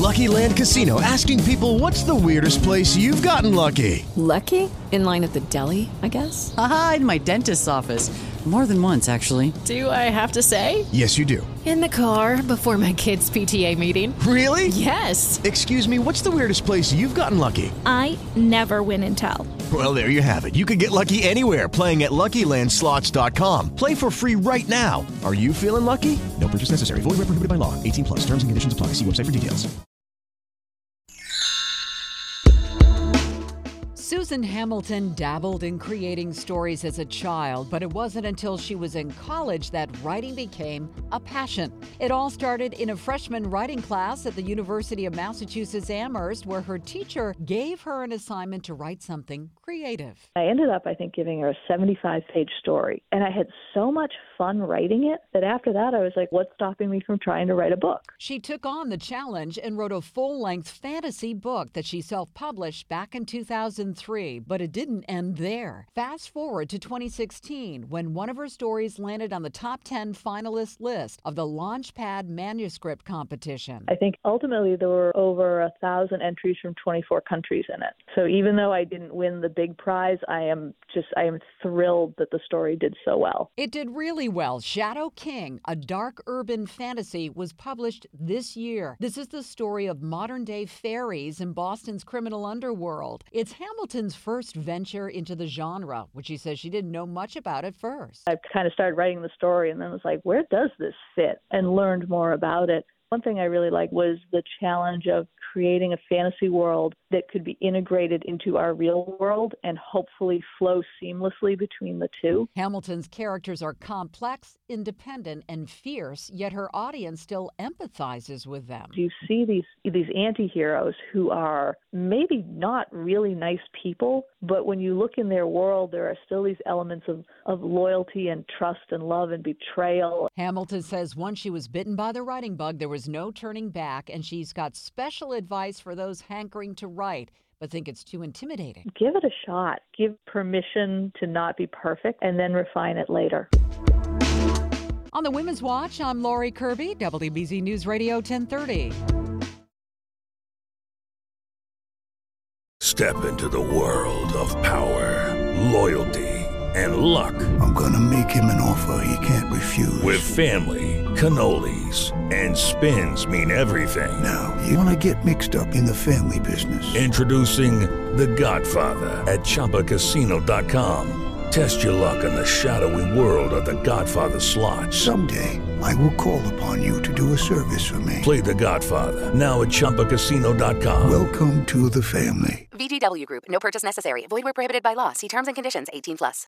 Lucky Land Casino, asking people, what's the weirdest place you've gotten lucky? Lucky? In line at the deli, I guess? Aha, in my dentist's office. More than once, actually. Do I have to say? Yes, you do. In the car before my kids' PTA meeting. Really? Yes. Excuse me, what's the weirdest place you've gotten lucky? I never win and tell. Well, there you have it. You can get lucky anywhere, playing at LuckyLandSlots.com. Play for free right now. Are you feeling lucky? No purchase necessary. Void where prohibited by law. 18 plus. Terms and conditions apply. See website for details. Susan Hamilton dabbled in creating stories as a child, but it wasn't until she was in college that writing became a passion. It all started in a freshman writing class at the University of Massachusetts Amherst, where her teacher gave her an assignment to write something creative. I ended up, giving her a 75-page story, and I had so much fun writing it that after that I was like, what's stopping me from trying to write a book? She took on the challenge and wrote a full-length fantasy book that she self-published back in 2003, but it didn't end there. Fast forward to 2016, when one of her stories landed on the top 10 finalist list of the Launchpad Manuscript Competition. I think ultimately there were over 1,000 entries from 24 countries in it. So even though I didn't win the big prize, I am thrilled that the story did so well. It did really well. Shadow King, a dark urban fantasy, was published this year. This is the story of modern-day fairies in Boston's criminal underworld. It's Hamilton's first venture into the genre, which she says she didn't know much about at first. I kind of started writing the story and then was like, where does this fit? And learned more about it. One thing I really liked was the challenge of creating a fantasy world that could be integrated into our real world and hopefully flow seamlessly between the two. Hamilton's characters are complex, independent, and fierce, yet her audience still empathizes with them. You see these anti-heroes who are maybe not really nice people, but when you look in their world, there are still these elements of loyalty and trust and love and betrayal. Hamilton says once she was bitten by the writing bug, there was no turning back, and she's got special advice for those hankering to write but think it's too intimidating. Give it a shot. Give permission to not be perfect and then refine it later. On the Women's Watch, I'm Lori Kirby, WBZ News Radio 1030. Step into the world of power, loyalty, and luck. I'm gonna make him an offer he can't refuse. With family, cannolis, and spins mean everything. Now, you wanna get mixed up in the family business. Introducing The Godfather at ChumbaCasino.com. Test your luck in the shadowy world of The Godfather slot. Someday, I will call upon you to do a service for me. Play The Godfather, now at ChumbaCasino.com. Welcome to the family. VGW Group. No purchase necessary. Void where prohibited by law. See terms and conditions. 18+.